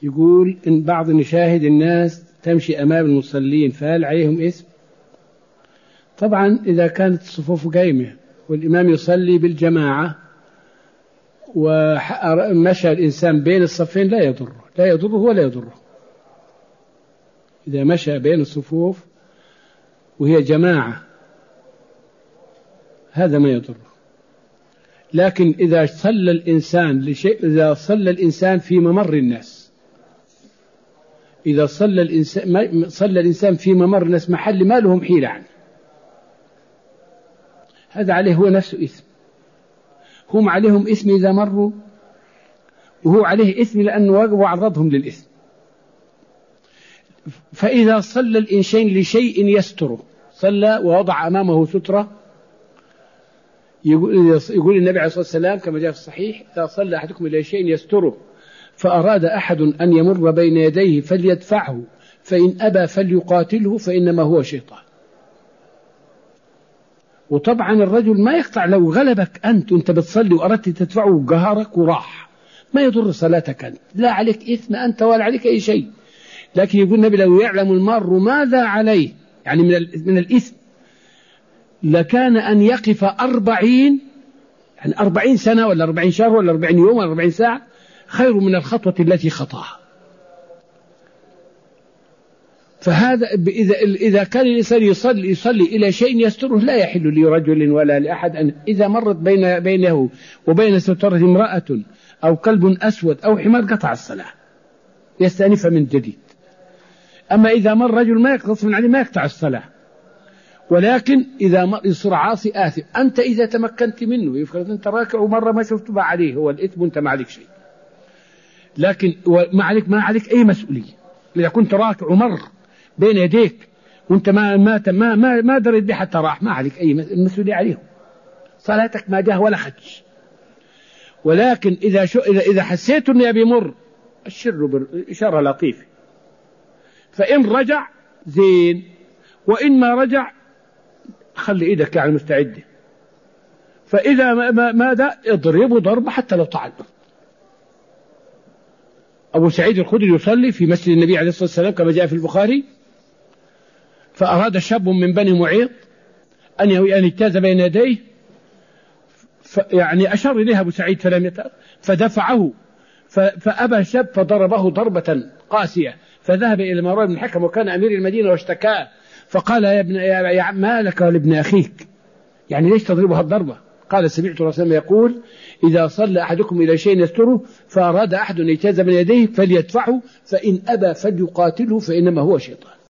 يقول إن بعض نشاهد الناس تمشي أمام المصلين فهل عليهم إثم؟ طبعا إذا كانت الصفوف قايمة والإمام يصلي بالجماعة ومشى الإنسان بين الصفين لا يضره ولا يضره. إذا مشى بين الصفوف وهي جماعة هذا ما يضره. لكن إذا صلى الإنسان في ممر الناس، إذا صلى الإنسان في ممر الناس محل ما لهم حيلة عنه، هذا عليه هو نفسه إثم. هم عليهم إثم إذا مروا، وهو عليه إثم لأنه وعرضهم للإثم. فإذا صلى الإنسان لشيء يستره، صلى ووضع أمامه سترة، يقول النبي عليه الصلاة والسلام كما جاء في الصحيح: إذا صلى أحدكم إلى شيء يستره فأراد أحد أن يمر بين يديه فليدفعه، فإن أبى فليقاتله فإنما هو شيطان. وطبعا الرجل ما يقطع، لو غلبك أنت بتصلي وأردت تدفعه قهرك وراح، ما يضر صلاتك أنت، لا عليك إثم أنت ولا عليك أي شيء. لكن يقول النبي: لو يعلم المار ماذا عليه، يعني من الإثم، لكان أن يقف 40 سنة ولا 40 شهر ولا 40 يوم ولا 40 ساعة خير من الخطوة التي خطاها. فهذا إذا كان الإنسان يصلي إلى شيء يستره، لا يحل لرجل ولا لأحد أن إذا مرت بينه وبين سترة امرأة أو كلب أسود أو حمار قطع الصلاة، يستأنف من جديد. أما إذا مر رجل ما يقتص من عليه ما يقطع الصلاة، ولكن إذا يصير عاصي آثم. أنت إذا تمكنت منه، يفرض أنت راكع ومرة ما شفت ما عليه هو الإثم وأنت ما عليك شيء، لكن ما عليك أي مسؤولية. إذا كنت راكع ومر بين يديك وأنت ما دريت به حتى راح، ما عليك أي مسؤولية عليهم، صلاتك ما جاه ولا حج. ولكن إذا حسيت أنه يبي يمر، أشر بإشارة لطيفة، فإن رجع زين، وإن ما رجع خلي إيدك يعني مستعدة، فإذا ماذا اضربه ضربة حتى لو طعن. أبو سعيد الخدري يصلي في مسجد النبي عليه الصلاة والسلام كما جاء في البخاري، فأراد شاب من بني معيط أن يجتاز بين يديه، يعني أشار إليها أبو سعيد فلم يتأخر، فدفعه فأبى الشاب فضربه ضربة قاسية، فذهب إلى مروان بن الحكم وكان أمير المدينة واشتكاه، فقال: يا ما لك ولابن أخيك، يعني ليش تضربها الضربة؟ قال: سمعت رسول الله يقول: إذا صلى أحدكم إلى شيء يستره فأراد أحد أن يجتاز من يديه فليدفعه، فإن أبى فليقاتله فإنما هو شيطان.